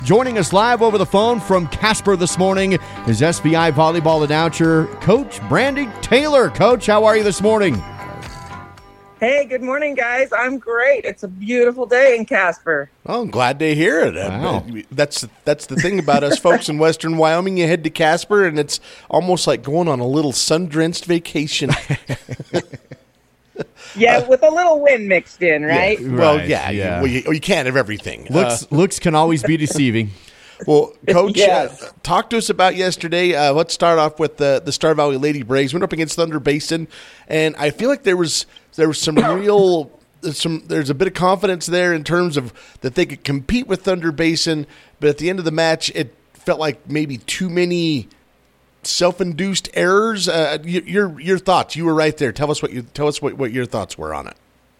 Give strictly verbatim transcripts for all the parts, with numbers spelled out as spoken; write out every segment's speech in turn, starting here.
Joining us live over the phone from Casper this morning is S B I volleyball announcer, Coach Brandy Taylor. Coach, how are you this morning? Hey, good morning, guys. I'm great. It's a beautiful day in Casper. Oh, I'm glad to hear it. Wow. That's that's the thing about us folks in Western Wyoming. You head to Casper, and it's almost like going on a little sun-drenched vacation. Yeah, with a little wind mixed in, right? Yeah, well, Right, yeah, yeah. You, well, you, you can't have everything. Looks Uh, looks can always be deceiving. well, Coach, Yes. uh, talk to us about yesterday. Uh, let's start off with the the Star Valley Lady Braves. Went up against Thunder Basin, and I feel like there was there was some real some. There's a bit of confidence there in terms of that they could compete with Thunder Basin, but at the end of the match, it felt like maybe too many self-induced errors. Uh, your, your your thoughts. You were right there. Tell us what you tell us what, what your thoughts were on it.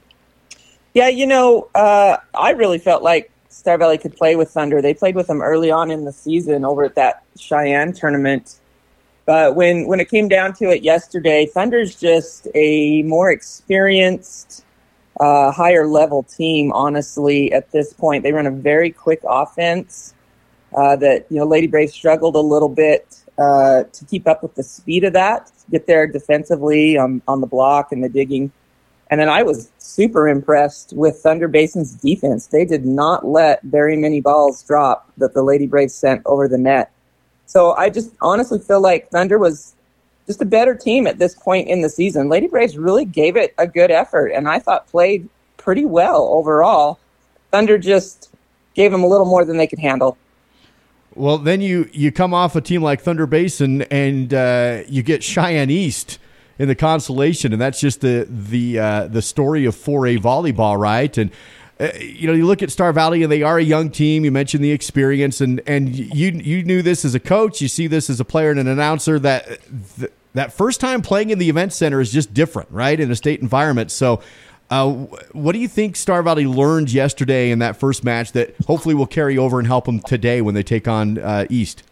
Yeah, you know, uh, I really felt like Star Valley could play with Thunder. They played with them early on in the season over at that Cheyenne tournament. But when, when it came down to it yesterday, Thunder's just a more experienced, uh, higher level team, honestly, at this point. They run a very quick offense uh, that, you know, Lady Braves struggled a little bit uh, to keep up with the speed of that, get there defensively on, on the block and the digging. And then I was super impressed with Thunder Basin's defense. They did not let very many balls drop that the Lady Braves sent over the net. So I just honestly feel like Thunder was just a better team at this point in the season. Lady Braves really gave it a good effort, and I thought played pretty well overall. Thunder just gave them a little more than they could handle. Well, then you, you come off a team like Thunder Basin and uh, you get Cheyenne East in the consolation, and that's just the the uh, the story of four A volleyball, right? And uh, you know, you look at Star Valley, and they are a young team. You mentioned the experience, and and you you knew this as a coach. You see this as a player and an announcer that th- that first time playing in the event center is just different, right? In a state environment, so. Uh, what do you think Star Valley learned yesterday in that first match that hopefully will carry over and help them today when they take on uh, East?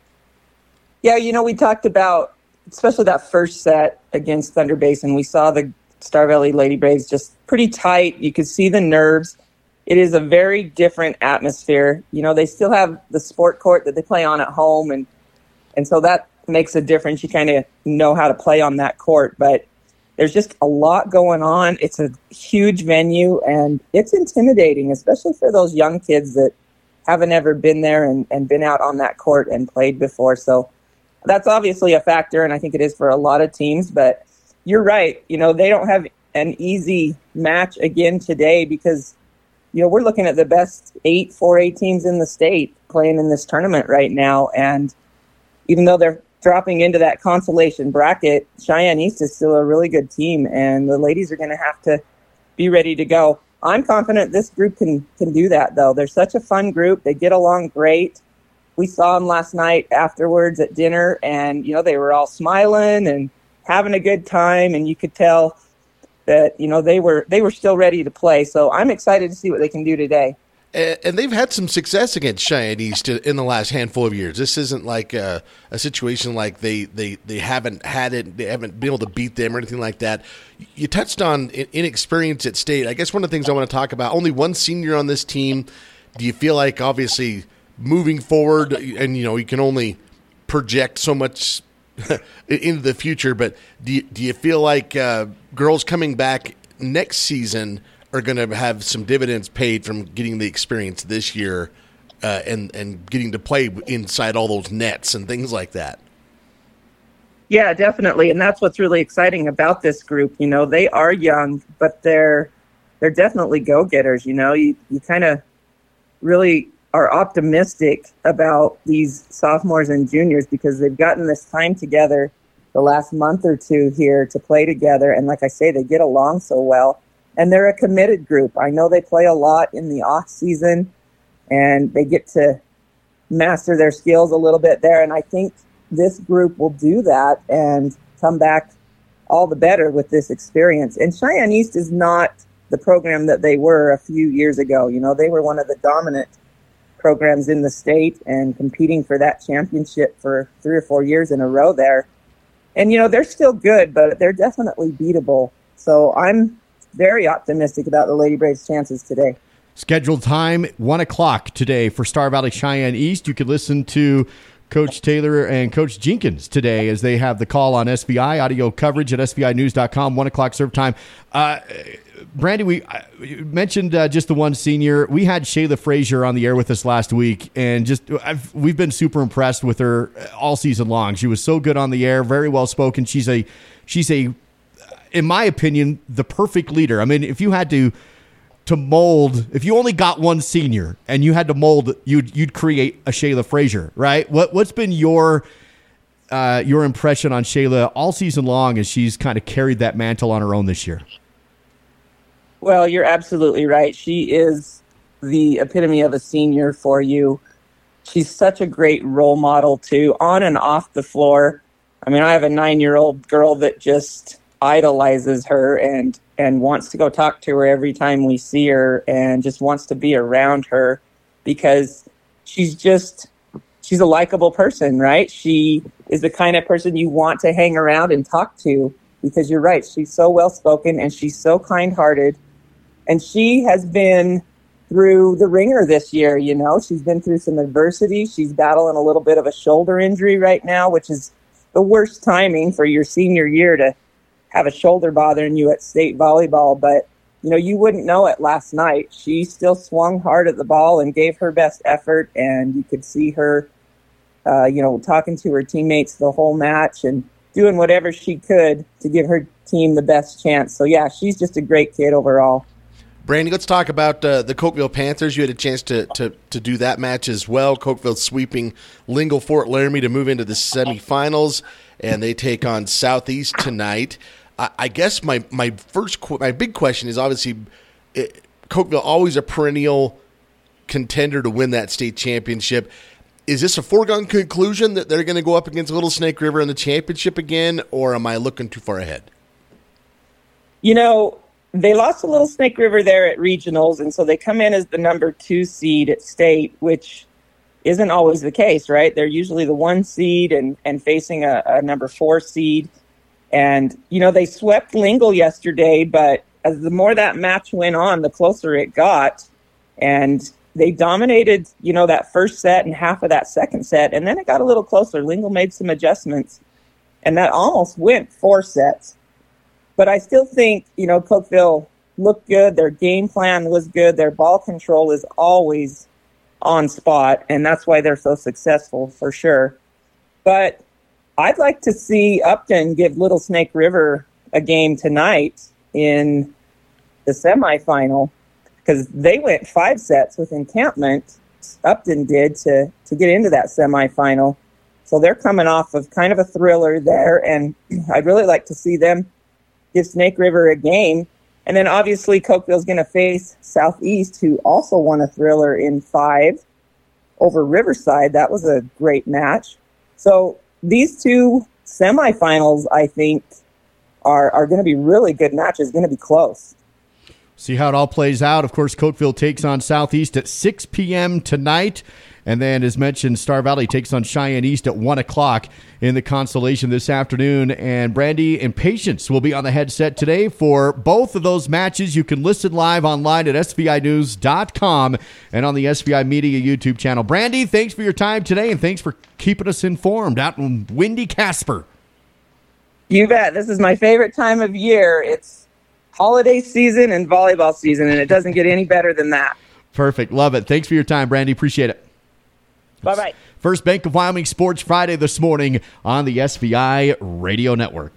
Yeah, you know, we talked about, especially that first set against Thunder Basin, we saw the Star Valley Lady Braves just pretty tight. You could see the nerves. It is a very different atmosphere. You know, they still have the sport court that they play on at home, and and so that makes a difference. You kind of know how to play on that court, but there's just a lot going on. It's a huge venue, and it's intimidating, especially for those young kids that haven't ever been there and, and been out on that court and played before. So that's obviously a factor, and I think it is for a lot of teams. But you're right. You know, they don't have an easy match again today because, you know, we're looking at the best eight four A teams in the state playing in this tournament right now. And even though they're dropping into that consolation bracket, Cheyenne East is still a really good team, and the ladies are going to have to be ready to go. I'm confident this group can can do that, though. They're such a fun group. They get along great. We saw them last night afterwards at dinner, and, you know, they were all smiling and having a good time, and you could tell that, you know, they were they were still ready to play. So I'm excited to see what they can do today. And they've had some success against Cheyenne East in the last handful of years. This isn't like a, a situation like they, they, they haven't had it, they haven't been able to beat them or anything like that. You touched on inexperience at state. I guess one of the things I want to talk about, only one senior on this team. Do you feel like, obviously, moving forward, and, you know, you can only project so much into the future, but do you, do you feel like uh, girls coming back next season are going to have some dividends paid from getting the experience this year uh, and, and getting to play inside all those nets and things like that? Yeah, definitely. And that's what's really exciting about this group. You know, they are young, but they're they're definitely go-getters. You know, you, you kind of really are optimistic about these sophomores and juniors because they've gotten this time together the last month or two here to play together. And like I say, they get along so well. And they're a committed group. I know they play a lot in the off season, and they get to master their skills a little bit there. And I think this group will do that and come back all the better with this experience. And Cheyenne East is not the program that they were a few years ago. You know, they were one of the dominant programs in the state and competing for that championship for three or four years in a row there. And, you know, they're still good, but they're definitely beatable. So I'm very optimistic about the Lady Braves' chances today. Scheduled time, one o'clock today for Star Valley Cheyenne East. You can listen to Coach Taylor and Coach Jenkins today as they have the call on S V I, audio coverage at S V I news dot com, one o'clock serve time. Uh, Brandy, we uh, mentioned uh, just the one senior. We had Shayla Frazier on the air with us last week, and just I've, we've been super impressed with her all season long. She was so good on the air, very well spoken. She's a, she's a, in my opinion, the perfect leader. I mean, if you had to to mold, if you only got one senior and you had to mold, you'd you'd create a Shayla Frazier, right? What what's been your uh, your impression on Shayla all season long as she's kind of carried that mantle on her own this year? Well, you're absolutely right. She is the epitome of a senior for you. She's such a great role model, too, on and off the floor. I mean, I have a nine-year-old girl that just idolizes her and, and wants to go talk to her every time we see her and just wants to be around her because she's just, she's a likable person, right? She is the kind of person you want to hang around and talk to because you're right. She's so well-spoken and she's so kind-hearted. And she has been through the ringer this year, you know. She's been through some adversity. She's battling a little bit of a shoulder injury right now, which is the worst timing for your senior year to have a shoulder bothering you at state volleyball. But, you know, you wouldn't know it last night. She still swung hard at the ball and gave her best effort. And you could see her, uh, you know, talking to her teammates the whole match and doing whatever she could to give her team the best chance. So, yeah, she's just a great kid overall. Brandy, let's talk about uh, the Cokeville Panthers. You had a chance to, to, to do that match as well. Cokeville sweeping Lingle Fort Laramie to move into the semifinals, and they take on Southeast tonight. I, I guess my my first qu- my big question is obviously it, Cokeville always a perennial contender to win that state championship. Is this a foregone conclusion that they're going to go up against Little Snake River in the championship again, or am I looking too far ahead? You know, they lost to Little Snake River there at regionals, and so they come in as the number two seed at state, which isn't always the case, right? They're usually the one seed and, and facing a, a number four seed. And, you know, they swept Lingle yesterday, but as the more that match went on, the closer it got. And they dominated, you know, that first set and half of that second set, and then it got a little closer. Lingle made some adjustments, and that almost went four sets. But I still think, you know, Cokeville looked good. Their game plan was good. Their ball control is always on spot, and that's why they're so successful for sure. But I'd like to see Upton give Little Snake River a game tonight in the semifinal because they went five sets with encampment. Upton did to, to get into that semifinal. So they're coming off of kind of a thriller there, and I'd really like to see them give Snake River a game. And then obviously Cokeville's going to face Southeast, who also won a thriller in five over Riverside. That was a great match. So these two semifinals, I think, are, are going to be really good matches, going to be close. See how it all plays out. Of course, Cokeville takes on Southeast at six p.m. tonight. And then, as mentioned, Star Valley takes on Cheyenne East at one o'clock in the Constellation this afternoon. And Brandy and Patience will be on the headset today for both of those matches. You can listen live online at S V I news dot com and on the S V I Media YouTube channel. Brandy, thanks for your time today, and thanks for keeping us informed out in windy Casper. You bet. This is my favorite time of year. It's holiday season and volleyball season, and it doesn't get any better than that. Perfect. Love it. Thanks for your time, Brandy. Appreciate it. Bye-bye. First Bank of Wyoming Sports Friday this morning on the S V I Radio Network.